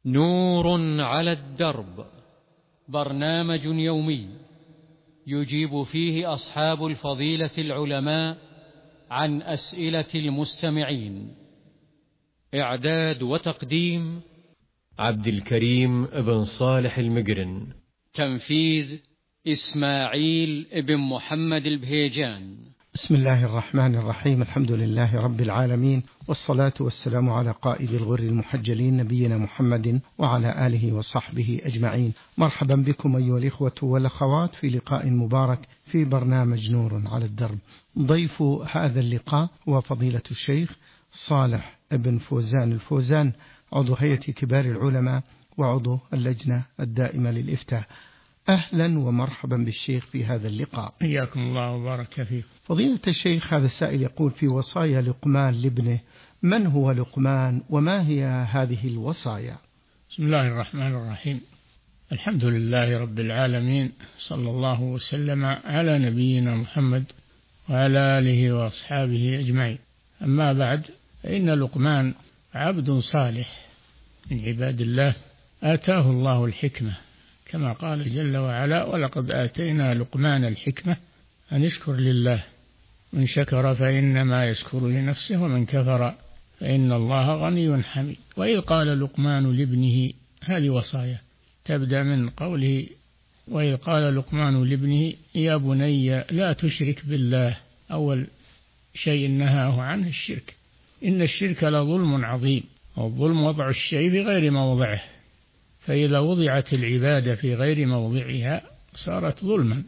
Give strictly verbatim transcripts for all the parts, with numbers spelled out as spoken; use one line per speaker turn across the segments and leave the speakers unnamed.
نور على الدرب، برنامج يومي يجيب فيه أصحاب الفضيلة العلماء عن أسئلة المستمعين. إعداد وتقديم
عبد الكريم بن صالح المقرن.
تنفيذ إسماعيل بن محمد البهيجان.
بسم الله الرحمن الرحيم. الحمد لله رب العالمين، والصلاة والسلام على قائد الغر المحجلين نبينا محمد وعلى آله وصحبه أجمعين. مرحبا بكم أيها الإخوة والأخوات في لقاء مبارك في برنامج نور على الدرب. ضيف هذا اللقاء هو فضيلة الشيخ صالح بن فوزان الفوزان، عضو هيئة كبار العلماء وعضو اللجنة الدائمة للإفتاء. أهلا ومرحبا بالشيخ في هذا اللقاء.
حياكم الله وبارك فيك.
فضيلة الشيخ، هذا السائل يقول في وصايا لقمان لابنه، من هو لقمان وما هي هذه الوصايا؟
بسم الله الرحمن الرحيم. الحمد لله رب العالمين، صلى الله وسلم على نبينا محمد وعلى آله وأصحابه أجمعين. أما بعد، فإن لقمان عبد صالح من عباد الله آتاه الله الحكمة، كما قال جل وعلا: ولقد آتينا لقمان الحكمة أن يشكر لله، من شكر فإنما يشكر لنفسه ومن كفر فإن الله غني حميد. وإذ قال لقمان لابنه، هذه وصايا تبدأ من قوله: وإذ قال لقمان لابنه يا بني لا تشرك بالله. أول شيء نهاه عنه الشرك، إن الشرك لظلم عظيم، والظلم وضع الشيء في غير موضعه، فإذا وضعت العبادة في غير موضعها صارت ظلما،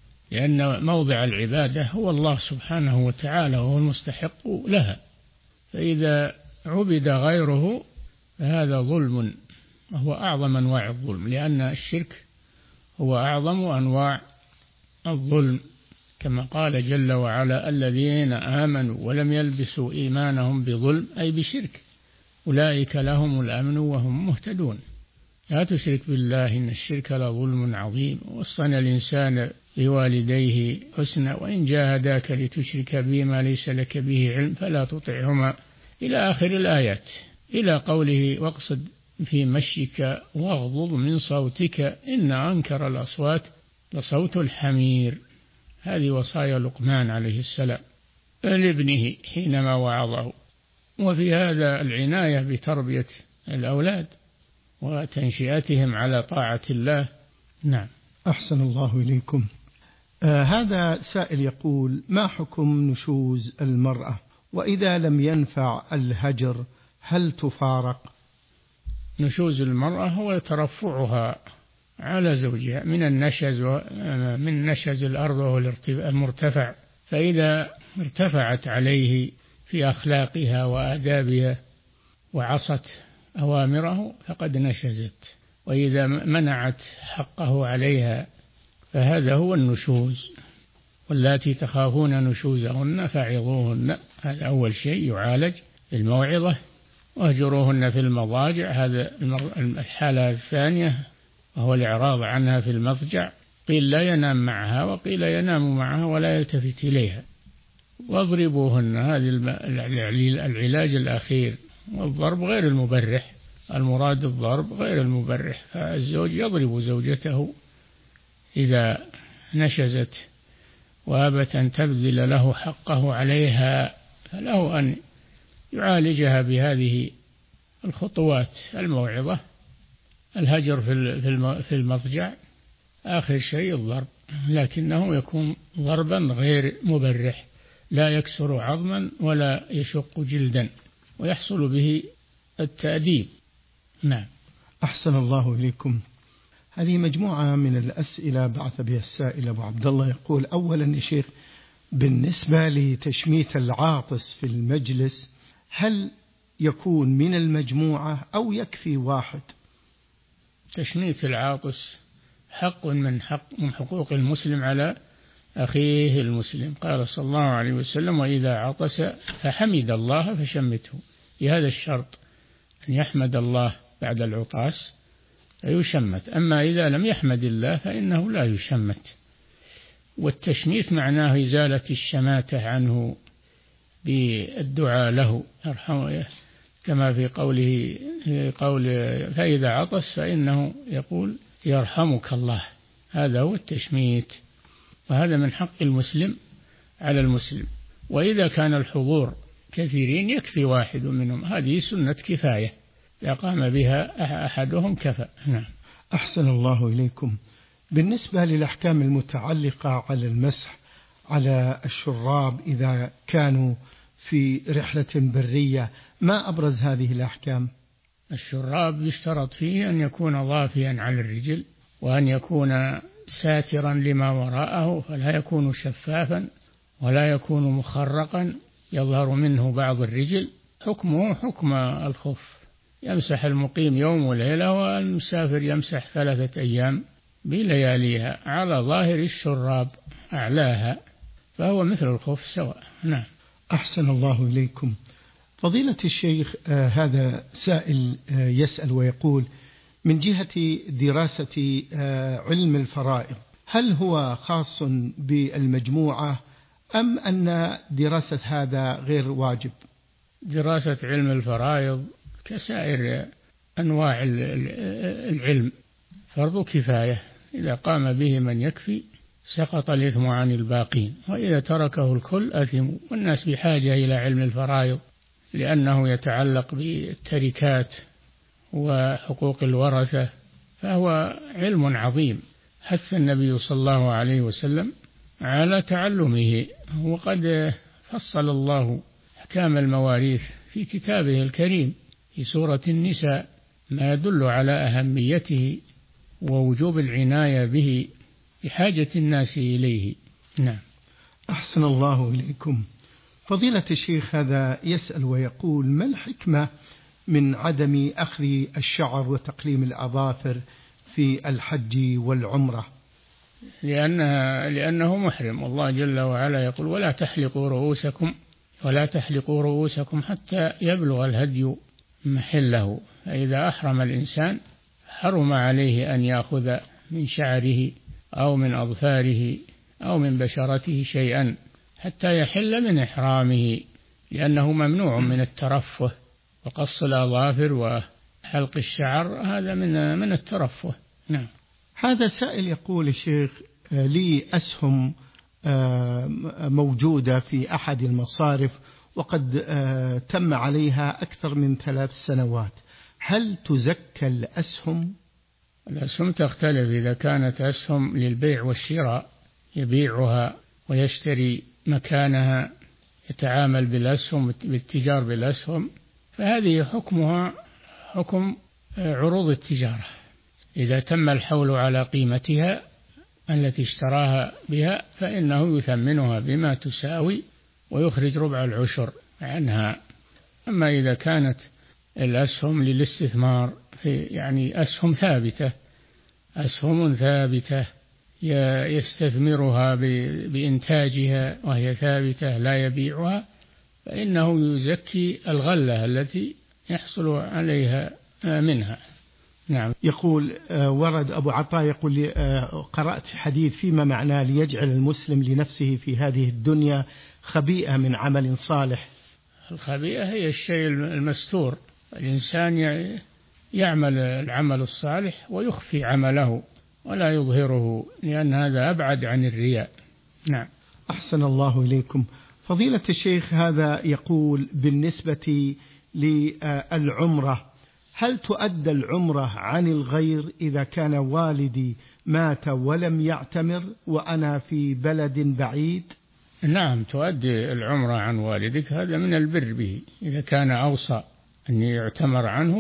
لأن موضع العبادة هو الله سبحانه وتعالى وهو المستحق لها، فإذا عبد غيره فهذا ظلم، وهو أعظم أنواع الظلم، لأن الشرك هو أعظم أنواع الظلم، كما قال جل وعلا: الذين آمنوا ولم يلبسوا إيمانهم بظلم، أي بشرك، أولئك لهم الأمن وهم مهتدون. لا تشرك بالله إن الشرك لظلم عظيم. وصّينا الإنسان بوالديه حسنا، وإن جاهداك لتشرك بي ما ليس لك به علم فلا تطعهما، إلى آخر الآيات، إلى قوله: واقصد في مشيك واغضض من صوتك إن أنكر الأصوات لصوت الحمير. هذه وصايا لقمان عليه السلام لابنه حينما وعظه. وفي هذا العناية بتربية الأولاد وتنشئتهم على طاعة الله. نعم.
أحسن الله إليكم. آه هذا سائل يقول: ما حكم نشوز المرأة، وإذا لم ينفع الهجر هل تفارق؟
نشوز المرأة هو ترفعها على زوجها من النشز، من نشز الأرض وهو المرتفع، فإذا ارتفعت عليه في أخلاقها وآدابها وعصت أوامره فقد نشزت، وإذا منعت حقه عليها فهذا هو النشوز. واللاتي تخافون نشوزهن فعظوهن، هذا أول شيء يعالج بالموعظة. واهجروهن في المضاجع، هذا الحالة الثانية وهو الإعراض عنها في المضجع. قيل لا ينام معها وقيل ينام معها ولا يلتفت إليها. واضربوهن، هذه العلاج الأخير. والضرب غير المبرح، المراد الضرب غير المبرح، فالزوج يضرب زوجته إذا نشزت وأبت أن تبذل له حقه عليها، فله أن يعالجها بهذه الخطوات: الموعظة، الهجر في المضجع، آخر شيء الضرب، لكنه يكون ضربا غير مبرح، لا يكسر عظما ولا يشق جلدا، ويحصل به التأديب. نعم.
أحسن الله إليكم. هذه مجموعة من الأسئلة بعث بها السائل أبو عبد الله، يقول: أولا يا شيخ، بالنسبة لتشميت العاطس في المجلس هل يكون من المجموعة أو يكفي واحد؟
تشميت العاطس حق من حق من حقوق المسلم على أخيه المسلم. قال صلى الله عليه وسلم: وإذا عطس فحمد الله فشمته، بهذا الشرط أن يحمد الله بعد العطاس فيشمت، أما إذا لم يحمد الله فإنه لا يشمت. والتشميت معناه إزالة الشماتة عنه بالدعاء له، كما في قوله في قول فإذا عطس فإنه يقول يرحمك الله. هذا هو التشميت، وهذا من حق المسلم على المسلم. وإذا كان الحضور كثيرين يكفي واحد منهم، هذه سنة كفاية، إذا قام بها أحدهم كفى. نعم.
أحسن الله إليكم. بالنسبة للأحكام المتعلقة على المسح على الشراب إذا كانوا في رحلة برية، ما أبرز هذه الأحكام؟
الشراب يشترط فيه أن يكون ضافيا على الرجل، وأن يكون ساترا لما وراءه، فلا يكون شفافا ولا يكون مخرقا يظهر منه بعض الرجل. حكمه حكم الخف، يمسح المقيم يوم وليلة، والمسافر يمسح ثلاثة أيام بلياليها على ظاهر الشراب أعلاها، فهو مثل الخف سواء. نعم.
أحسن الله إليكم. فضيلة الشيخ، آه هذا سائل آه يسأل ويقول: من جهة دراسة آه علم الفرائض، هل هو خاص بالمجموعة أم أن دراسة هذا غير واجب؟
دراسة علم الفرائض كسائر أنواع العلم فرض كفاية، إذا قام به من يكفي سقط الإثم عن الباقين، وإذا تركه الكل أثموا. والناس بحاجة إلى علم الفرائض لأنه يتعلق بالتركات وحقوق الورثة، فهو علم عظيم حث النبي صلى الله عليه وسلم على تعلمه. وقد فصل الله أحكام المواريث في كتابه الكريم في سورة النساء، ما يدل على أهميته ووجوب العناية به بحاجة الناس إليه. نعم.
أحسن الله إليكم. فضيلة الشيخ، هذا يسأل ويقول: ما الحكمة من عدم أخذ الشعر وتقليم الأظافر في الحج والعمرة؟
لأنها لأنه محرم، والله جل وعلا يقول: ولا تحلقوا رؤوسكم ولا تحلقوا رؤوسكم حتى يبلغ الهدي محله. فإذا أحرم الإنسان حرم عليه أن يأخذ من شعره أو من أظفاره أو من بشرته شيئا حتى يحل من إحرامه، لأنه ممنوع من الترفه، وقص الأظافر وحلق الشعر هذا من من الترفه. نعم.
هذا سائل يقول: الشيخ، لي أسهم موجودة في أحد المصارف وقد تم عليها أكثر من ثلاث سنوات، هل تزكى الأسهم؟
الأسهم تختلف، إذا كانت أسهم للبيع والشراء يبيعها ويشتري مكانها، يتعامل بالأسهم بالتجار بالأسهم، فهذه حكمها حكم عروض التجارة. إذا تم الحول على قيمتها التي اشتراها بها فإنه يثمنها بما تساوي ويخرج ربع العشر عنها. أما إذا كانت الأسهم للاستثمار، يعني أسهم ثابتة أسهم ثابتة يستثمرها بإنتاجها وهي ثابتة لا يبيعها، فإنه يزكي الغلة التي يحصل عليها منها. نعم.
يقول: ورد أبو عطاء يقول: قرأت حديث فيما معناه ليجعل المسلم لنفسه في هذه الدنيا خبيئة من عمل صالح.
الخبيئة هي الشيء المستور، الإنسان يعمل العمل الصالح ويخفي عمله ولا يظهره، لأن هذا أبعد عن الرياء. نعم.
أحسن الله إليكم. فضيلة الشيخ، هذا يقول: بالنسبة للعمرة، هل تؤدى العمرة عن الغير إذا كان والدي مات ولم يعتمر وأنا في بلد بعيد؟
نعم، تؤدي العمرة عن والدك، هذا من البر به. إذا كان أوصى أن يعتمر عنه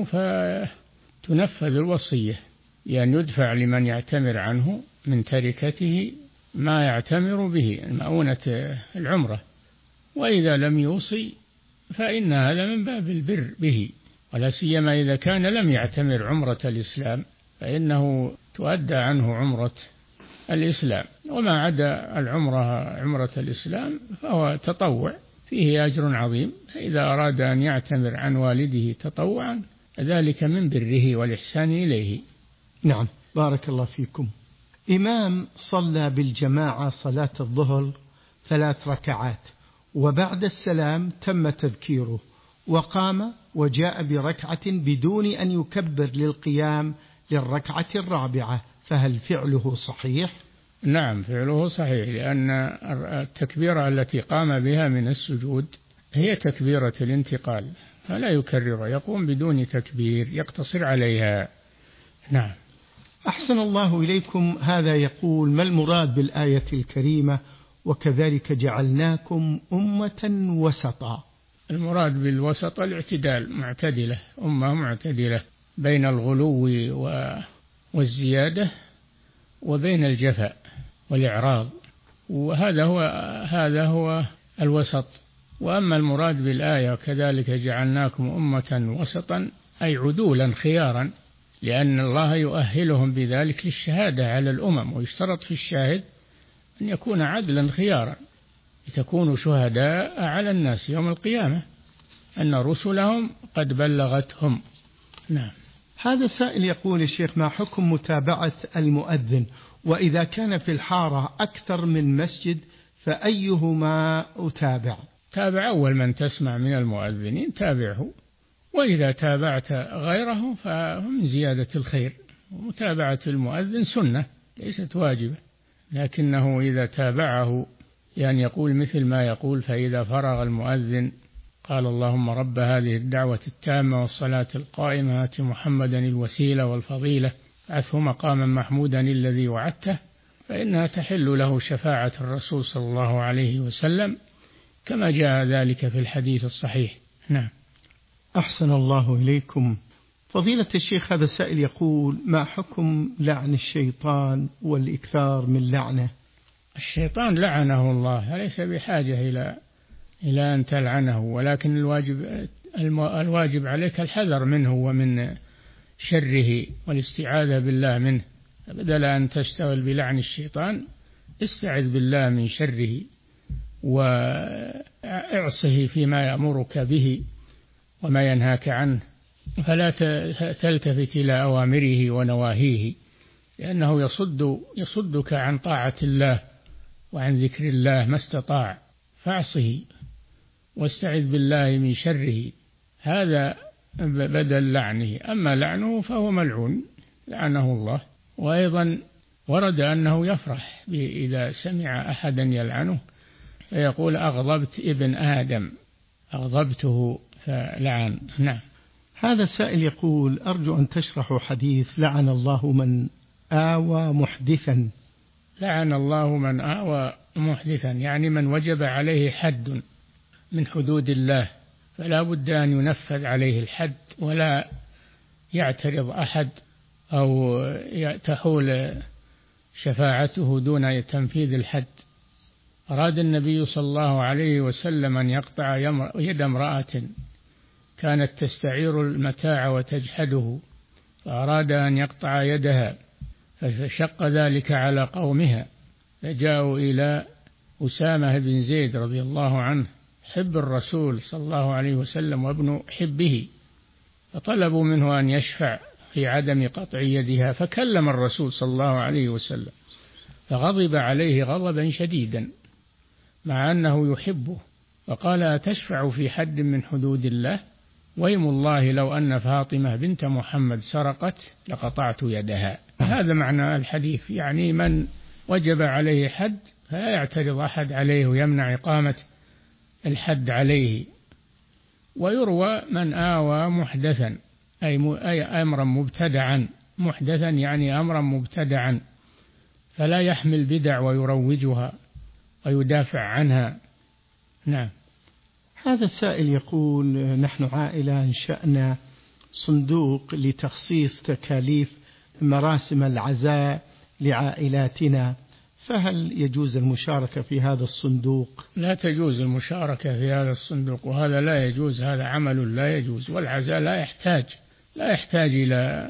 فتنفذ الوصية، يعني يدفع لمن يعتمر عنه من تركته ما يعتمر به مؤونة العمرة. وإذا لم يوصي فإن هذا من باب البر به، ولا سيما إذا كان لم يعتمر عمرة الإسلام فإنه تؤدى عنه عمرة الإسلام. وما عدا العمرة عمرة الإسلام فهو تطوع فيه أجر عظيم، فإذا أراد أن يعتمر عن والده تطوعا ذلك من بره والإحسان إليه.
نعم، بارك الله فيكم. إمام صلى بالجماعة صلاة الظهر ثلاث ركعات، وبعد السلام تم تذكيره، وقام وجاء بركعة بدون أن يكبر للقيام للركعة الرابعة، فهل فعله صحيح؟
نعم، فعله صحيح، لأن التكبيرة التي قام بها من السجود هي تكبيرة الانتقال، فلا يكرر، يقوم بدون تكبير، يقتصر عليها. نعم.
أحسن الله إليكم. هذا يقول: ما المراد بالآية الكريمة وكذلك جعلناكم أمة وسطا؟
المراد بالوسط الاعتدال، معتدلة، أمة معتدلة بين الغلو والزيادة وبين الجفاء والإعراض، وهذا هو هذا هو الوسط. وأما المراد بالآية كذلك جعلناكم أمة وسطا أي عدولا خيارا، لأن الله يؤهلهم بذلك للشهادة على الأمم، ويشترط في الشاهد أن يكون عدلا خيارا لتكونوا شهداء على الناس يوم القيامة أن رسلهم قد بلغتهم. نعم.
هذا سائل يقول: الشيخ، ما حكم متابعة المؤذن؟ وإذا كان في الحارة أكثر من مسجد فأيهما أتابع؟
تابع أول من تسمع من المؤذنين، تابعه، وإذا تابعت غيره فمن زيادة الخير. ومتابعة المؤذن سنة ليست واجبة، لكنه إذا تابعه يعني يقول مثل ما يقول: فإذا فرغ المؤذن قال اللهم رب هذه الدعوة التامة والصلاة القائمة آت محمدا الوسيلة والفضيلة ابعثه مقاما محمودا الذي وعدته، فإنها تحل له شفاعة الرسول صلى الله عليه وسلم كما جاء ذلك في الحديث الصحيح. نعم.
أحسن الله إليكم. فضيلة الشيخ، هذا سائل يقول: ما حكم لعن الشيطان والإكثار من لعنه؟
الشيطان لعنه الله، ليس بحاجة إلى إلى أن تلعنه، ولكن الواجب الواجب عليك الحذر منه ومن شره والاستعاذة بالله منه. بدل أن تشتغل بلعن الشيطان استعذ بالله من شره واعصه فيما يأمرك به وما ينهاك عنه، فلا تلتفت إلى أوامره ونواهيه، لأنه يصد يصدك عن طاعة الله وعن ذكر الله ما استطاع، فاعصه واستعذ بالله من شره، هذا بدل لعنه. أما لعنه فهو ملعون لعنه الله. وأيضا ورد أنه يفرح إذا سمع أحدا يلعنه فيقول: أغضبت ابن آدم، أغضبته فلعن. نعم.
هذا السائل يقول: أرجو أن تشرحوا حديث لعن الله من آوى محدثا.
لعن الله من آوى محدثا يعني من وجب عليه حد من حدود الله، فلا بد أن ينفذ عليه الحد ولا يعترض أحد أو تحول شفاعته دون تنفيذ الحد. أراد النبي صلى الله عليه وسلم أن يقطع يد امرأة كانت تستعير المتاع وتجحده، فأراد أن يقطع يدها، فشق ذلك على قومها، فجاءوا إلى أسامة بن زيد رضي الله عنه حب الرسول صلى الله عليه وسلم وابن حبه، فطلبوا منه أن يشفع في عدم قطع يدها، فكلم الرسول صلى الله عليه وسلم فغضب عليه غضبا شديدا مع أنه يحبه، فقال: أتشفع في حد من حدود الله؟ ويم الله لو أن فاطمة بنت محمد سرقت لقطعت يدها. هذا معنى الحديث، يعني من وجب عليه حد فلا يعترض أحد عليه ويمنع إقامة الحد عليه. ويروى من آوى محدثا أي أمرا مبتدعا، محدثا يعني أمرا مبتدعا، فلا يحمل بدع ويروجها ويدافع عنها. نعم.
هذا السائل يقول: نحن عائلة أنشأنا صندوق لتخصيص تكاليف مراسم العزاء لعائلاتنا، فهل يجوز المشاركة في هذا الصندوق؟
لا تجوز المشاركة في هذا الصندوق، وهذا لا يجوز، هذا عمل لا يجوز. والعزاء لا يحتاج لا يحتاج إلى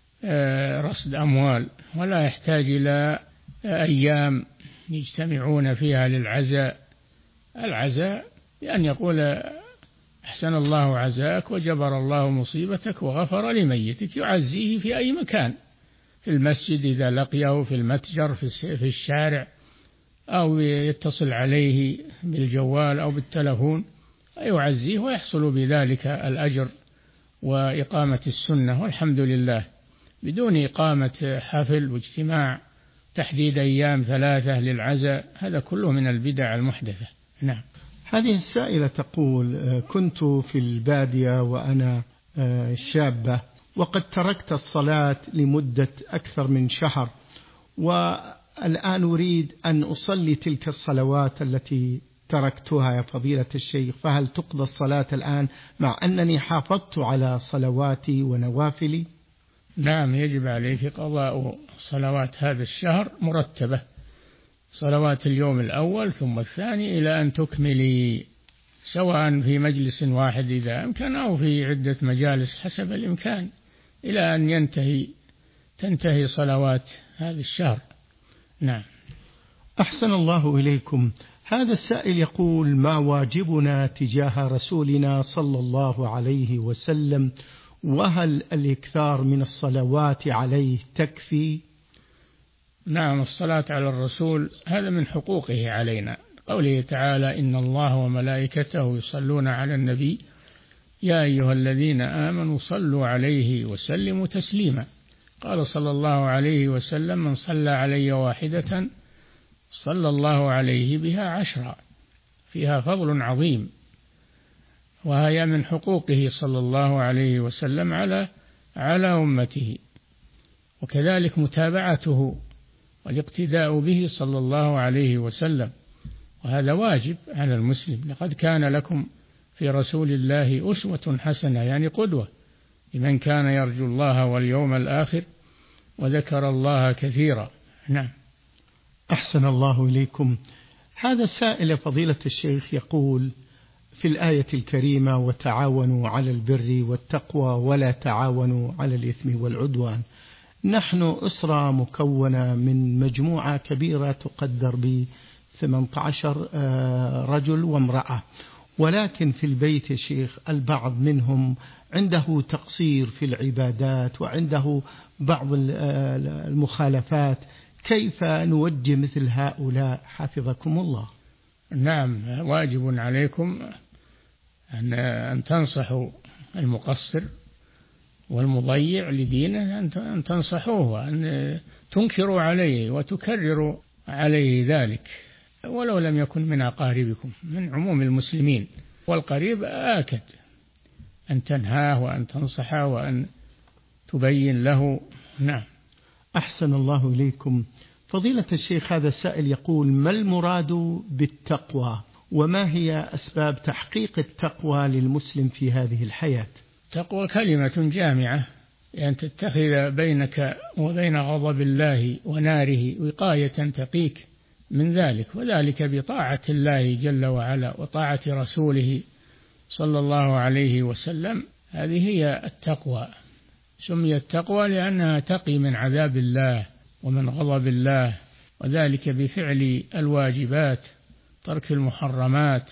رصد أموال، ولا يحتاج إلى أيام يجتمعون فيها للعزاء. العزاء بأن يقول: أحسن الله عزاك وجبر الله مصيبتك وغفر لميتك، يعزيه في أي مكان، في المسجد إذا لقيه، في المتجر، في الشارع، أو يتصل عليه بالجوال أو بالتلفون، ويعزيه ويحصل بذلك الأجر وإقامة السنة، والحمد لله، بدون إقامة حفل واجتماع تحديد أيام ثلاثة للعزاء، هذا كله من البدع المحدثة. نعم.
هذه السائلة تقول: كنت في البادية وأنا شابة، وقد تركت الصلاة لمدة أكثر من شهر، والآن أريد أن أصلي تلك الصلوات التي تركتها يا فضيلة الشيخ، فهل تقضى الصلاة الآن مع أنني حافظت على صلواتي ونوافلي؟
نعم، يجب عليك قضاء صلوات هذا الشهر مرتبة، صلوات اليوم الأول ثم الثاني إلى أن تكملي، سواء في مجلس واحد إذا أمكن أو في عدة مجالس حسب الإمكان، إلى أن ينتهي تنتهي صلوات هذا الشهر. نعم.
أحسن الله إليكم. هذا السائل يقول: ما واجبنا تجاه رسولنا صلى الله عليه وسلم، وهل الإكثار من الصلوات عليه تكفي؟
نعم، الصلاة على الرسول هذا من حقوقه علينا، قوله تعالى: إن الله وملائكته يصلون على النبي يا أيها الذين آمنوا صلوا عليه وسلموا تسليما. قال صلى الله عليه وسلم: من صلى علي واحدة صلى الله عليه بها عشرا، فيها فضل عظيم، وهي من حقوقه صلى الله عليه وسلم على على أمته، وكذلك متابعته والاقتداء به صلى الله عليه وسلم، وهذا واجب على المسلم. لقد كان لكم في رسول الله أسوة حسنة، يعني قدوة لمن كان يرجو الله واليوم الآخر وذكر الله كثيرا. نعم.
أحسن الله إليكم. هذا السائل فضيلة الشيخ يقول في الآية الكريمة: وتعاونوا على البر والتقوى ولا تعاونوا على الإثم والعدوان. نحن أسرة مكونة من مجموعة كبيرة تقدر ب ثمانية عشر رجل وامرأة، ولكن في البيت يا شيخ البعض منهم عنده تقصير في العبادات وعنده بعض المخالفات، كيف نوجه مثل هؤلاء حفظكم الله؟
نعم، واجب عليكم أن تنصحوا المقصر والمضيع لدينه، أن تنصحوه وأن تنكروا عليه وتكرروا عليه ذلك، ولو لم يكن من أقاربكم، من عموم المسلمين، والقريب آكد أن تنهاه وأن تنصحه وأن تبين له. نعم.
أحسن الله إليكم. فضيلة الشيخ هذا السائل يقول: ما المراد بالتقوى، وما هي أسباب تحقيق التقوى للمسلم في هذه الحياة؟
تقوى كلمة جامعة، أن تتخذ بينك وبين غضب الله وناره وقاية تقيك من ذلك، وذلك بطاعة الله جل وعلا وطاعة رسوله صلى الله عليه وسلم. هذه هي التقوى، سميت التقوى لأنها تقي من عذاب الله ومن غضب الله، وذلك بفعل الواجبات، ترك المحرمات،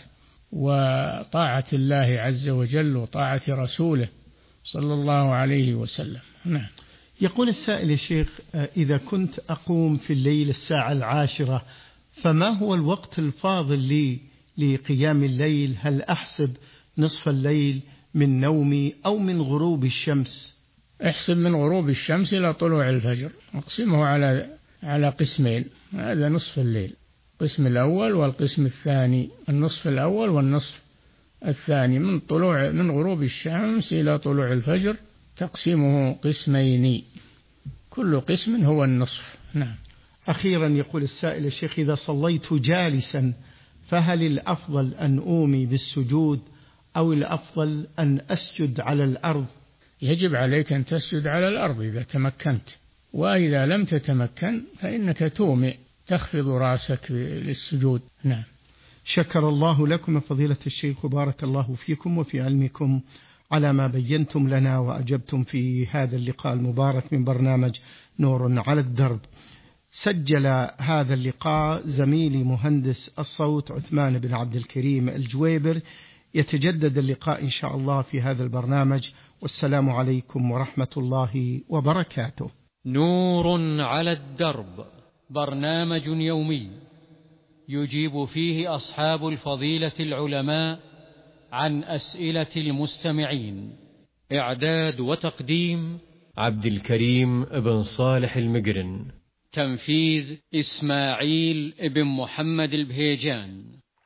وطاعة الله عز وجل وطاعة رسوله صلى الله عليه وسلم. نعم.
يقول السائل: يا شيخ، إذا كنت أقوم في الليل الساعة العاشرة، فما هو الوقت الفاضل لي لقيام الليل؟ هل أحسب نصف الليل من نومي أو من غروب الشمس؟
احسب من غروب الشمس إلى طلوع الفجر، اقسمه على على قسمين، هذا نصف الليل، القسم الأول والقسم الثاني، النصف الأول والنصف الثاني، من طلوع من غروب الشمس إلى طلوع الفجر تقسيمه قسمين، كل قسم هو النصف. نعم.
أخيرا يقول السائل: الشيخ، إذا صليت جالسا فهل الأفضل أن أومي بالسجود أو الأفضل أن أسجد على الأرض؟
يجب عليك أن تسجد على الأرض إذا تمكنت، وإذا لم تتمكن فإنك تومئ تخفض رأسك للسجود. نعم.
شكر الله لكم فضيلة الشيخ، وبارك الله فيكم وفي علمكم على ما بينتم لنا وأجبتم في هذا اللقاء المبارك من برنامج نور على الدرب. سجل هذا اللقاء زميلي مهندس الصوت عثمان بن عبد الكريم الجويبر. يتجدد اللقاء إن شاء الله في هذا البرنامج، والسلام عليكم ورحمة الله وبركاته.
نور على الدرب، برنامج يومي يجيب فيه أصحاب الفضيلة العلماء عن أسئلة المستمعين. إعداد وتقديم
عبد الكريم بن صالح المقرن.
تنفيذ إسماعيل بن محمد البهيجان.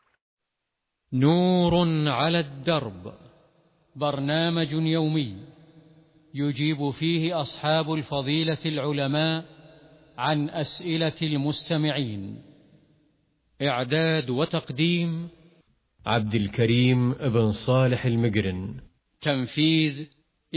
نور على الدرب، برنامج يومي يجيب فيه أصحاب الفضيلة العلماء عن أسئلة المستمعين. إعداد وتقديم
عبد الكريم بن صالح المقرن.
تنفيذ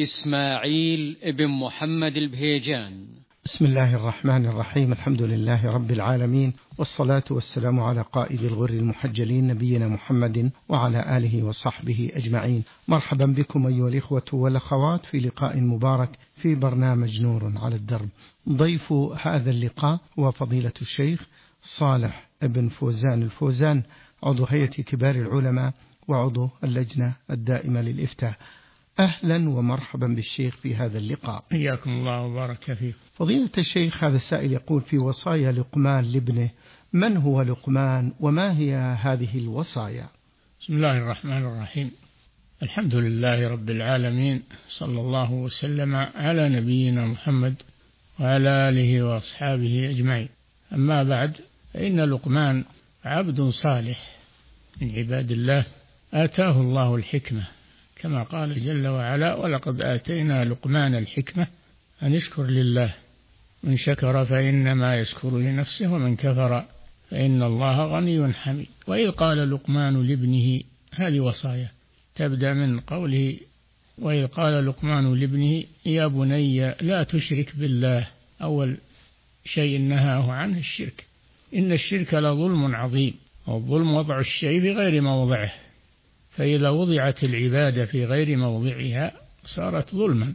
إسماعيل بن محمد البهيجان.
بسم الله الرحمن الرحيم. الحمد لله رب العالمين، والصلاة والسلام على قائد الغر المحجلين نبينا محمد وعلى آله وصحبه أجمعين. مرحبا بكم أيها الإخوة والأخوات في لقاء مبارك في برنامج نور على الدرب. ضيف هذا اللقاء هو فضيلة الشيخ صالح بن فوزان الفوزان، عضو هيئة كبار العلماء وعضو اللجنة الدائمة للإفتاء. أهلا ومرحبا بالشيخ في هذا اللقاء.
حياكم الله وبارك فيك.
فضيلة الشيخ، هذا السائل يقول في وصايا لقمان لابنه، من هو لقمان وما هي هذه الوصايا؟
بسم الله الرحمن الرحيم. الحمد لله رب العالمين، صلى الله وسلم على نبينا محمد وعلى آله وأصحابه أجمعين. أما بعد، فإن لقمان عبد صالح من عباد الله آتاه الله الحكمة، كما قال جل وعلا: ولقد آتينا لقمان الحكمة أن يشكر لله، من شكر فإنما يشكر لنفسه ومن كفر فإن الله غني حميد. وإذ قال لقمان لابنه، هذه وصايا تبدأ من قوله: وإذ قال لقمان لابنه يا بني لا تشرك بالله. أول شيء نهاه عنه الشرك، إن الشرك لظلم عظيم، والظلم وضع الشيء في غير موضعه، فإذا وضعت العبادة في غير موضعها صارت ظلما،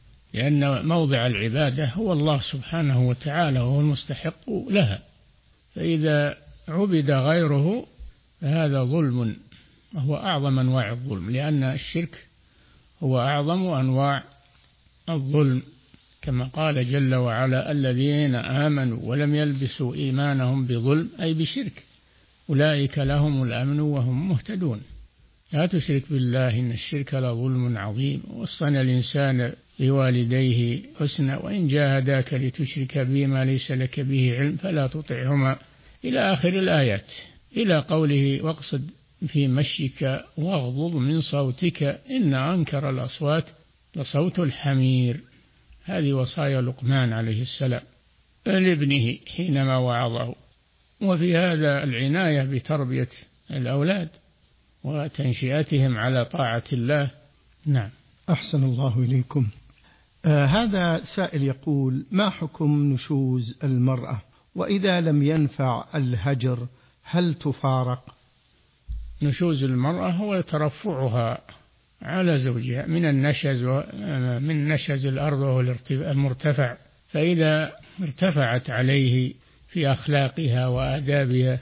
لأن موضع العبادة هو الله سبحانه وتعالى وهو المستحق لها، فإذا عبد غيره فهذا ظلم، وهو أعظم أنواع الظلم، لأن الشرك هو أعظم أنواع الظلم، كما قال جل وعلا: الذين آمنوا ولم يلبسوا إيمانهم بظلم، أي بشرك، أولئك لهم الأمن وهم مهتدون. لا تشرك بالله إن الشرك لظلم عظيم. وصّينا الإنسان بوالديه حسنا، وإن جاهداك لتشرك بي ما ليس لك به علم فلا تطعهما، إلى آخر الآيات، إلى قوله: واقصد في مشيك واغضض من صوتك إن أنكر الأصوات لصوت الحمير. هذه وصايا لقمان عليه السلام لابنه حينما وعظه. وفي هذا العناية بتربية الأولاد وتنشئتهم على طاعة الله. نعم.
أحسن الله إليكم. آه هذا سائل يقول: ما حكم نشوز المرأة، وإذا لم ينفع الهجر هل تفارق؟
نشوز المرأة هو ترفعها على زوجها من النشز، من نشز الأرض وهو المرتفع، فإذا ارتفعت عليه في أخلاقها وآدابها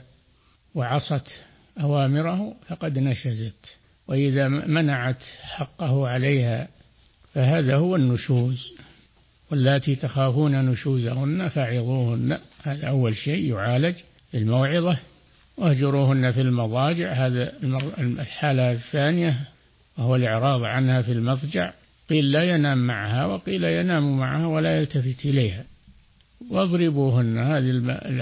وعصت أوامره فقد نشزت، وإذا منعت حقه عليها فهذا هو النشوز. واللاتي تخافون نشوزهن فعظوهن، هذا أول شيء يعالج الموعظة. واهجروهن في المضاجع، هذا الحالة الثانية وهو الإعراض عنها في المضجع، قيل لا ينام معها وقيل ينام معها ولا يلتفت إليها. واضربوهن، هذا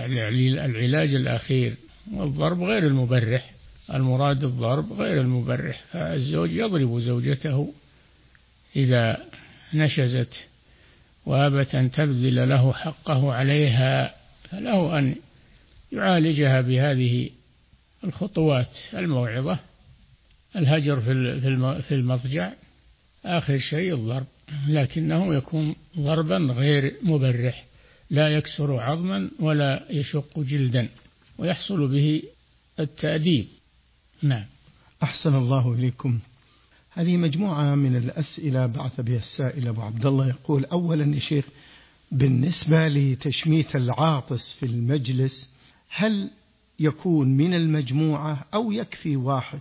العلاج الأخير. والضرب غير المبرح، المراد الضرب غير المبرح، فالزوج يضرب زوجته إذا نشزت وأبت أن تبذل له حقه عليها، فله أن يعالجها بهذه الخطوات: الموعظة، الهجر في المضجع، آخر شيء الضرب، لكنه يكون ضربا غير مبرح، لا يكسر عظما ولا يشق جلدا، ويحصل به التأديب. نعم.
أحسن الله إليكم. هذه مجموعة من الأسئلة بعث بها السائل أبو عبد الله، يقول: أولا يا شيخ، بالنسبة لتشميت العاطس في المجلس هل يكون من المجموعة أو يكفي واحد؟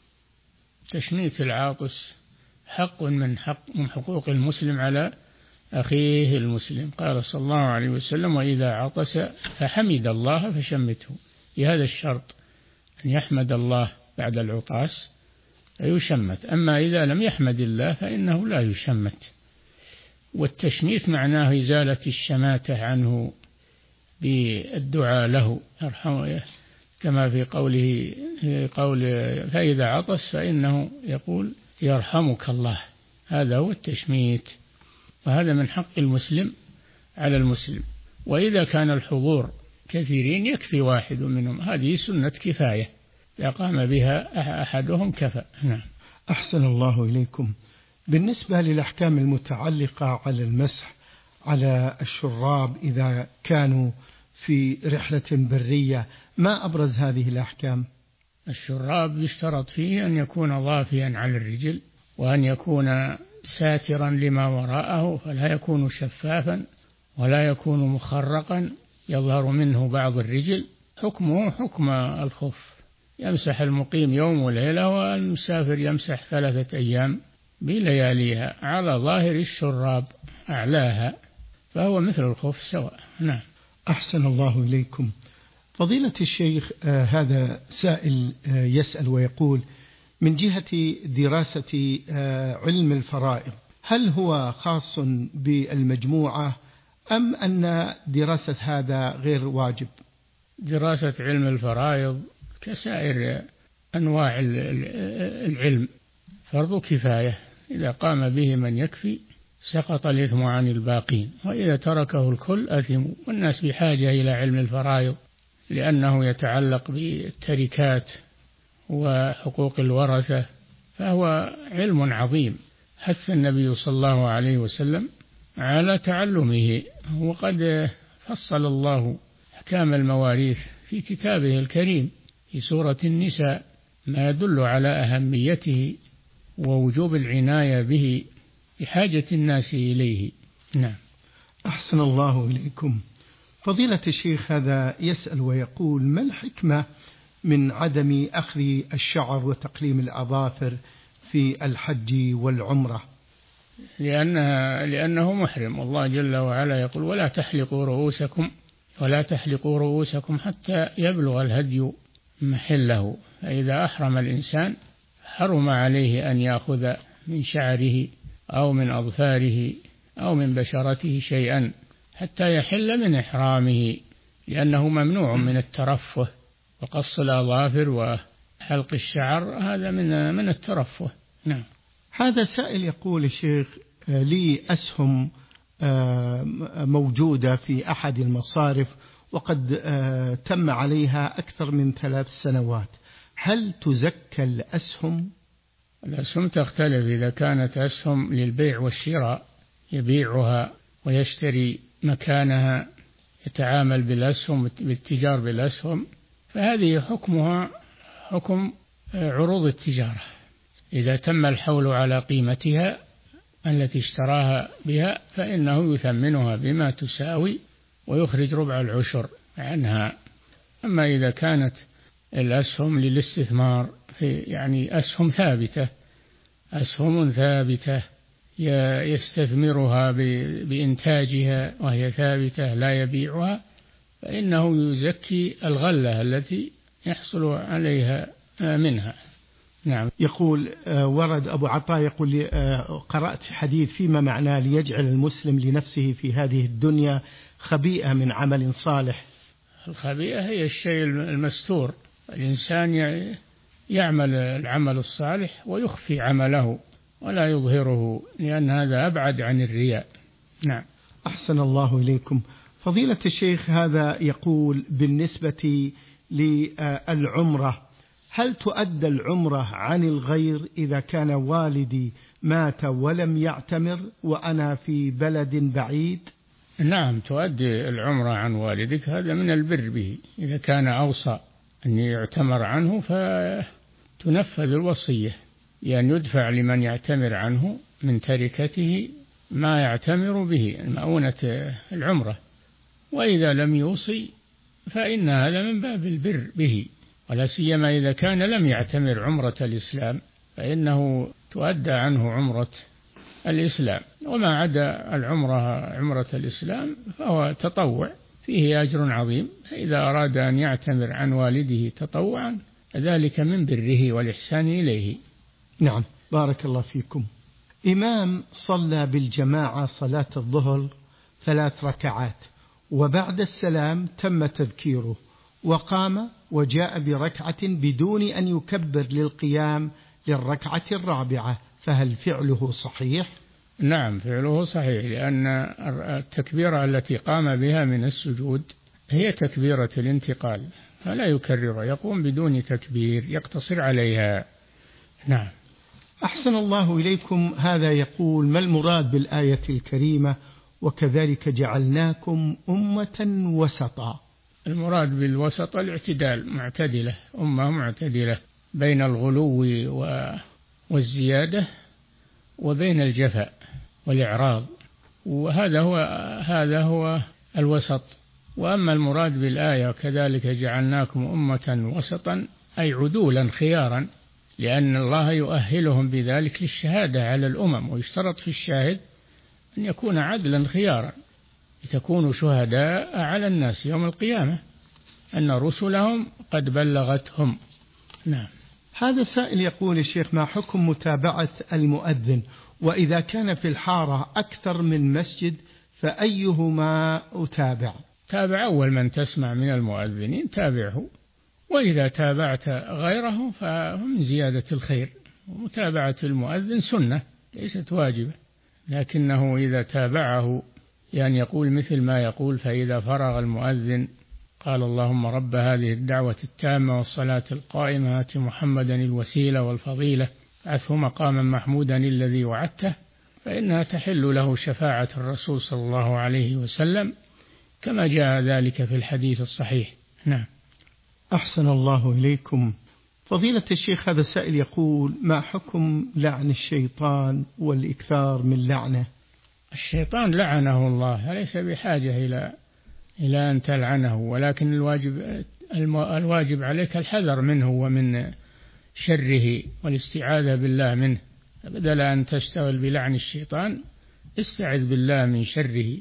تشميت العاطس حق من حق من حقوق المسلم على أخيه المسلم. قال صلى الله عليه وسلم: وإذا عطس فحمد الله فشمته. بهذا الشرط أن يحمد الله بعد العطاس فيشمت. أما إذا لم يحمد الله فإنه لا يشمت. والتشميت معناه إزالة الشماتة عنه بالدعاء له يرحمه، كما في قوله في قول فإذا عطس فإنه يقول يرحمك الله. هذا هو التشميت، وهذا من حق المسلم على المسلم. وإذا كان الحضور كثيرين يكفي واحد منهم، هذه سنة كفاية، إذا قام بها أحدهم كفى. نعم.
أحسن الله إليكم. بالنسبة للأحكام المتعلقة على المسح على الشراب إذا كانوا في رحلة برية، ما أبرز هذه الأحكام؟
الشراب يشترط فيه أن يكون ضافيا على الرجل، وأن يكون ساترا لما وراءه، فلا يكون شفافا ولا يكون مخرقا يظهر منه بعض الرجل. حكمه حكم الخف، يمسح المقيم يوم وليلة، والمسافر يمسح ثلاثة أيام بلياليها على ظاهر الشراب أعلاها، فهو مثل الخف سواء. نعم.
أحسن الله إليكم. فضيلة الشيخ، آه هذا سائل آه يسأل ويقول: من جهة دراسة آه علم الفرائض، هل هو خاص بالمجموعة أم أن دراسة هذا غير واجب؟
دراسة علم الفرائض كسائر أنواع العلم فرض كفاية، إذا قام به من يكفي سقط الإثم عن الباقين، وإذا تركه الكل أثموا. والناس بحاجة إلى علم الفرائض لأنه يتعلق بالتركات وحقوق الورثة، فهو علم عظيم حث النبي صلى الله عليه وسلم على تعلمه. وقد فصل الله أحكام المواريث في كتابه الكريم في سورة النساء، ما يدل على أهميته ووجوب العناية به بحاجة الناس إليه. نعم.
أحسن الله إليكم. فضيلة الشيخ، هذا يسأل ويقول: ما الحكمة من عدم أخذ الشعر وتقليم الأظافر في الحج والعمرة؟
لأنها لأنه محرم، والله جل وعلا يقول: ولا تحلقوا رؤوسكم ولا تحلقوا رؤوسكم حتى يبلغ الهدي محله. فإذا أحرم الإنسان حرم عليه أن يأخذ من شعره أو من أظفاره أو من بشرته شيئا حتى يحل من إحرامه، لأنه ممنوع من الترفه، وقص الأظافر وحلق الشعر هذا من من الترفه. نعم.
هذا سائل يقول: الشيخ، لي أسهم موجودة في أحد المصارف وقد تم عليها أكثر من ثلاث سنوات، هل تزكى الأسهم؟
الأسهم تختلف، إذا كانت أسهم للبيع والشراء يبيعها ويشتري مكانها، يتعامل بالأسهم بالتجار بالأسهم، فهذه حكمها حكم عروض التجارة. إذا تم الحول على قيمتها التي اشتراها بها فإنه يثمنها بما تساوي ويخرج ربع العشر عنها. أما إذا كانت الأسهم للاستثمار، يعني أسهم ثابتة أسهم ثابتة يستثمرها بإنتاجها وهي ثابتة لا يبيعها، فإنه يزكي الغلة التي يحصل عليها منها. نعم.
يقول: ورد أبو عطاء يقول: قرأت حديث فيما معناه ليجعل المسلم لنفسه في هذه الدنيا خبيئة من عمل صالح.
الخبيئة هي الشيء المستور، الإنسان يعمل العمل الصالح ويخفي عمله ولا يظهره، لأن هذا أبعد عن الرياء. نعم.
أحسن الله إليكم. فضيلة الشيخ، هذا يقول: بالنسبة للعمرة، هل تؤدى العمرة عن الغير إذا كان والدي مات ولم يعتمر وأنا في بلد بعيد؟
نعم، تؤدي العمرة عن والدك، هذا من البر به. إذا كان أوصى أن يعتمر عنه فتنفذ الوصية، يعني يدفع لمن يعتمر عنه من تركته ما يعتمر به مؤونة العمرة. وإذا لم يوصي فإن هذا من باب البر به، ولا سيما إذا كان لم يعتمر عمرة الإسلام فإنه تؤدى عنه عمرة الإسلام. وما عدا العمرة عمرة الإسلام فهو تطوع فيه أجر عظيم، فإذا أراد أن يعتمر عن والده تطوعا ذلك من بره والإحسان إليه.
نعم، بارك الله فيكم. إمام صلى بالجماعة صلاة الظهر ثلاث ركعات، وبعد السلام تم تذكيره، وقام وجاء بركعة بدون أن يكبر للقيام للركعة الرابعة، فهل فعله صحيح؟
نعم، فعله صحيح، لأن التكبيرة التي قام بها من السجود هي تكبيرة الانتقال، فلا يكرر، يقوم بدون تكبير، يقتصر عليها. نعم.
أحسن الله إليكم. هذا يقول: ما المراد بالآية الكريمة وكذلك جعلناكم أمة وسطا؟
المراد بالوسط الاعتدال، معتدلة، أمة معتدلة بين الغلو والزيادة وبين الجفاء والإعراض، وهذا هو هذا هو الوسط. وأما المراد بالآية وكذلك جعلناكم أمة وسطا أي عدولا خيارا، لأن الله يؤهلهم بذلك للشهادة على الأمم، ويشترط في الشاهد أن يكون عدلا خيارا لتكونوا شهداء على الناس يوم القيامة أن رسلهم قد بلغتهم. نعم.
هذا سائل يقول: الشيخ، ما حكم متابعة المؤذن؟ وإذا كان في الحارة أكثر من مسجد فأيهما أتابع؟
تابع أول من تسمع من المؤذنين تابعه، وإذا تابعت غيره فمن زيادة الخير. ومتابعة المؤذن سنة ليست واجبة، لكنه إذا تابعه يعني يقول مثل ما يقول: فإذا فرغ المؤذن قال اللهم رب هذه الدعوة التامة والصلاة القائمة آت محمدا الوسيلة والفضيلة ابعثه مقاما محمودا الذي وعدته، فإنها تحل له شفاعة الرسول صلى الله عليه وسلم كما جاء ذلك في الحديث الصحيح. نعم.
أحسن الله إليكم. فضيلة الشيخ، هذا السائل يقول: ما حكم لعن الشيطان والإكثار من لعنه؟
الشيطان لعنه الله، ليس بحاجة إلى إلى أن تلعنه، ولكن الواجب الواجب عليك الحذر منه ومن شره والاستعاذة بالله منه. بدل أن تشتغل بلعن الشيطان استعذ بالله من شره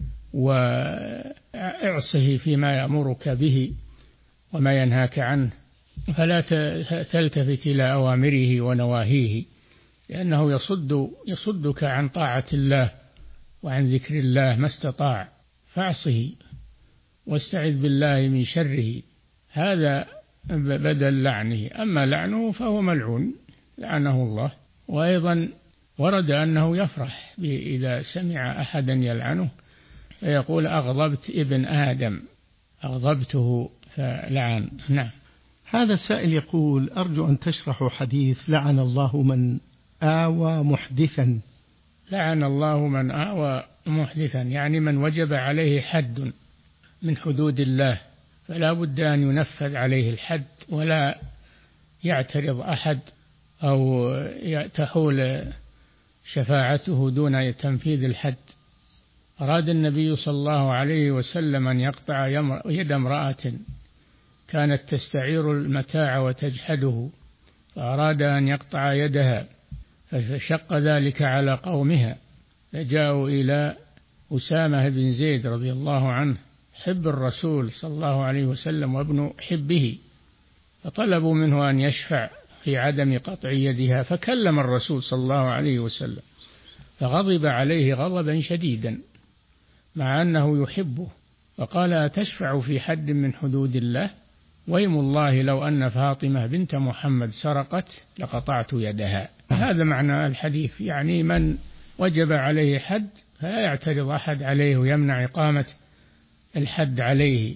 واعصه فيما يأمرك به وما ينهاك عنه، فلا تلتفت إلى أوامره ونواهيه، لأنه يصد يصدك عن طاعة الله وعن ذكر الله ما استطاع، فاعصه واستعذ بالله من شره، هذا بدل لعنه. أما لعنه فهو ملعون لعنه الله. وأيضا ورد أنه يفرح إذا سمع أحدا يلعنه فيقول: أغضبت ابن آدم، أغضبته فلعن. نعم.
هذا السائل يقول: أرجو أن تشرحوا حديث لعن الله من آوى محدثا.
لعن الله من آوى محدثا يعني من وجب عليه حد من حدود الله، فلا بد أن ينفذ عليه الحد ولا يعترض أحد أو تحول شفاعته دون تنفيذ الحد. أراد النبي صلى الله عليه وسلم أن يقطع يد امرأة كانت تستعير المتاع وتجحده، فأراد أن يقطع يدها، فشق ذلك على قومها، فجاءوا إلى أسامة بن زيد رضي الله عنه حب الرسول صلى الله عليه وسلم وابن حبه، فطلبوا منه أن يشفع في عدم قطع يدها، فكلم الرسول صلى الله عليه وسلم فغضب عليه غضبا شديدا مع أنه يحبه، فقال: أتشفع في حد من حدود الله؟ ويم الله لو أن فاطمة بنت محمد سرقت لقطعت يدها. هذا معنى الحديث، يعني من وجب عليه حد فلا يعترض أحد عليه ويمنع إقامة الحد عليه.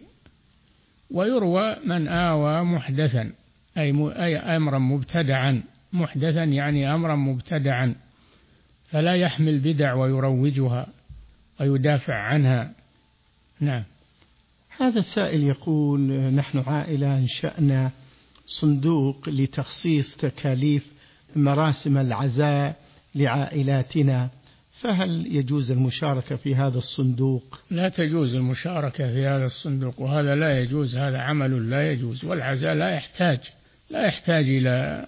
ويروى من آوى محدثا أي أمرا مبتدعا، محدثا يعني أمرا مبتدعا، فلا يحمل بدع ويروجها ويدافع عنها. نعم.
هذا السائل يقول: نحن عائلة أنشأنا صندوق لتخصيص تكاليف مراسم العزاء لعائلاتنا، فهل يجوز المشاركة في هذا الصندوق؟
لا تجوز المشاركة في هذا الصندوق، وهذا لا يجوز، هذا عمل لا يجوز. والعزاء لا يحتاج لا يحتاج إلى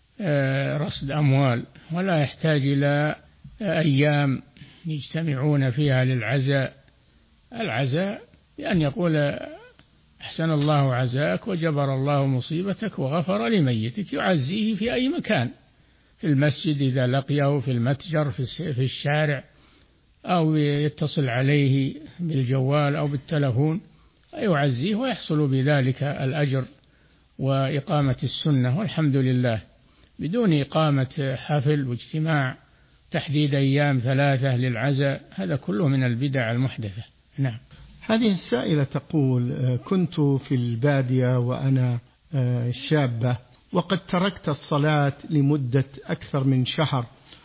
رصد أموال، ولا يحتاج إلى أيام يجتمعون فيها للعزاء. العزاء بأن يقول: أحسن الله عزاك وجبر الله مصيبتك وغفر لميتك، يعزيه في أي مكان، في المسجد إذا لقيه في المتجر في الشارع، أو يتصل عليه بالجوال أو بالتلفون يعزيه ويحصل بذلك الأجر وإقامة السنة، والحمد لله، بدون إقامة حفل واجتماع تحديد أيام ثلاثة للعزاء، هذا كله من البدع المحدثة. نعم.
هذه السائلة تقول: كنت في البادية وأنا شابة، وقد تركت الصلاة لمدة أكثر من شهر،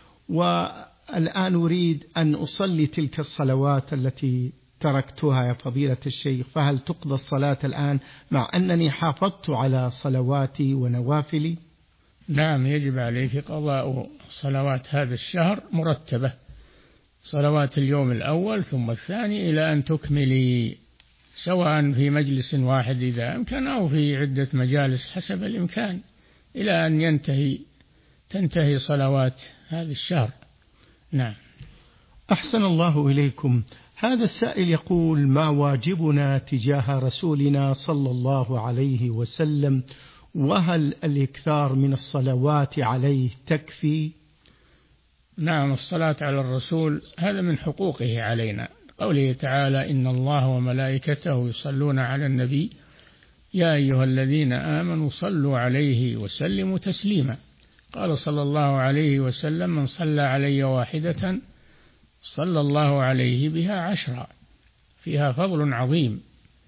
والآن أريد أن أصلي تلك الصلوات التي تركتها يا فضيلة الشيخ، فهل تقضى الصلاة الآن مع أنني حافظت على صلواتي ونوافلي؟
نعم، يجب عليك قضاء صلوات هذا الشهر مرتبة، صلوات اليوم الأول ثم الثاني إلى أن تكملي، سواء في مجلس واحد إذا أمكن أو في عدة مجالس حسب الإمكان، إلى أن ينتهي تنتهي صلوات هذا الشهر. نعم.
أحسن الله إليكم. هذا السائل يقول: ما واجبنا تجاه رسولنا صلى الله عليه وسلم، وهل الإكثار من الصلوات عليه تكفي؟
نعم، الصلاة على الرسول هذا من حقوقه علينا، قوله تعالى: إن الله وملائكته يصلون على النبي يا أيها الذين آمنوا صلوا عليه وسلموا تسليما. قال صلى الله عليه وسلم: من صلى علي واحدة صلى الله عليه بها عشرا، فيها فضل عظيم،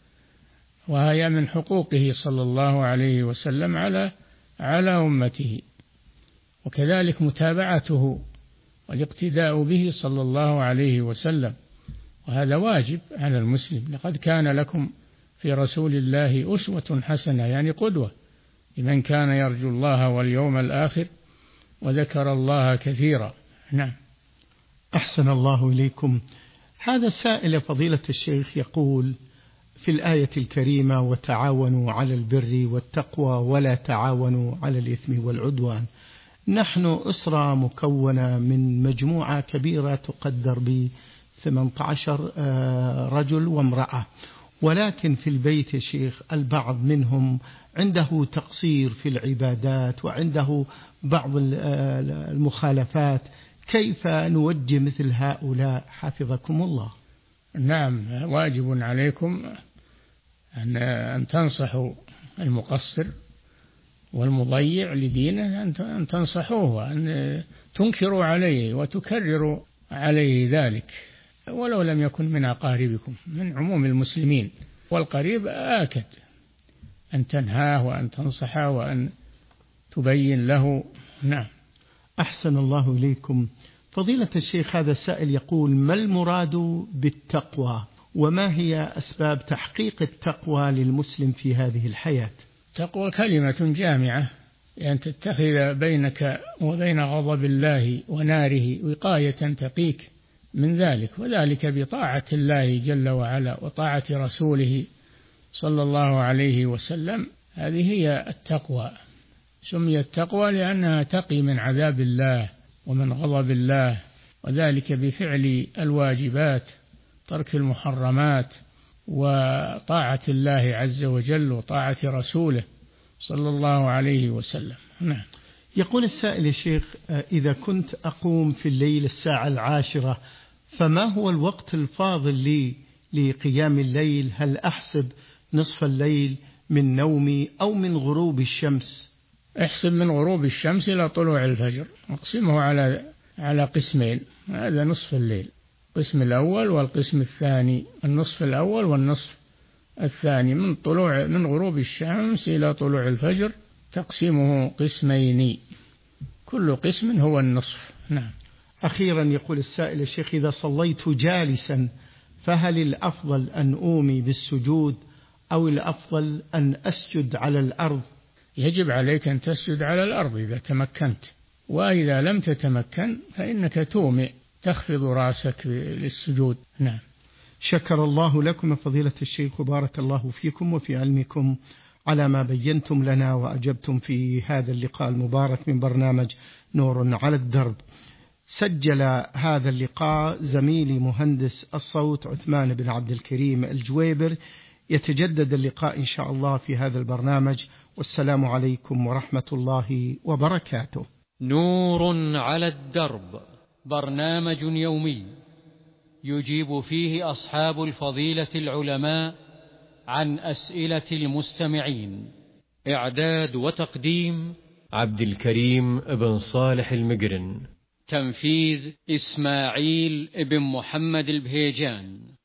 وهي من حقوقه صلى الله عليه وسلم على على أمته، وكذلك متابعته والاقتداء به صلى الله عليه وسلم، وهذا واجب على المسلم. لقد كان لكم في رسول الله أسوة حسنة، يعني قدوة لمن كان يرجو الله واليوم الآخر وذكر الله كثيرا. نعم.
أحسن الله إليكم. هذا السائل فضيلة الشيخ يقول في الآية الكريمة: وتعاونوا على البر والتقوى ولا تعاونوا على الإثم والعدوان. نحن أسرة مكونة من مجموعة كبيرة تقدر ب ثمانية عشر رجل وامرأة، ولكن في البيت يا شيخ البعض منهم عنده تقصير في العبادات وعنده بعض المخالفات، كيف نوجه مثل هؤلاء حفظكم الله؟
نعم، واجب عليكم أن تنصحوا المقصر والمضيع لدينه، أن تنصحوه وأن تنكروا عليه وتكرروا عليه ذلك، ولو لم يكن من أقاربكم، من عموم المسلمين، والقريب آكد أن تنهاه وأن تنصحه وأن تبين له. نعم.
أحسن الله إليكم. فضيلة الشيخ هذا السائل يقول: ما المراد بالتقوى، وما هي أسباب تحقيق التقوى للمسلم في هذه الحياة؟
التقوى كلمة جامعة، أن يعني تتخذ بينك وبين غضب الله وناره وقاية تقيك من ذلك، وذلك بطاعة الله جل وعلا وطاعة رسوله صلى الله عليه وسلم. هذه هي التقوى، سميت التقوى لأنها تقي من عذاب الله ومن غضب الله، وذلك بفعل الواجبات، ترك المحرمات، وطاعة الله عز وجل وطاعة رسوله صلى الله عليه وسلم. نعم.
يقول السائل يا شيخ: إذا كنت أقوم في الليل الساعة العاشرة، فما هو الوقت الفاضل لي لقيام الليل؟ هل أحسب نصف الليل من نومي أو من غروب الشمس؟
احسب من غروب الشمس إلى طلوع الفجر، اقسمه على على قسمين، هذا نصف الليل، القسم الأول والقسم الثاني، النصف الأول والنصف الثاني، من طلوع من غروب الشمس إلى طلوع الفجر تقسيمه قسمين، كل قسم هو النصف. نعم.
أخيرا يقول السائل: الشيخ إذا صليت جالسا فهل الأفضل أن أومي بالسجود أو الأفضل أن أسجد على الأرض؟
يجب عليك أن تسجد على الأرض إذا تمكنت، وإذا لم تتمكن فإنك تومئ تخفض رأسك للسجود. نعم.
شكر الله لكم فضيلة الشيخ، وبارك الله فيكم وفي علمكم على ما بينتم لنا وأجبتم في هذا اللقاء المبارك من برنامج نور على الدرب. سجل هذا اللقاء زميلي مهندس الصوت عثمان بن عبد الكريم الجويبر. يتجدد اللقاء إن شاء الله في هذا البرنامج، والسلام عليكم ورحمة الله وبركاته.
نور على الدرب، برنامج يومي يجيب فيه أصحاب الفضيلة العلماء عن أسئلة المستمعين. إعداد وتقديم
عبد الكريم بن صالح المقرن.
تنفيذ إسماعيل بن محمد البهيجان.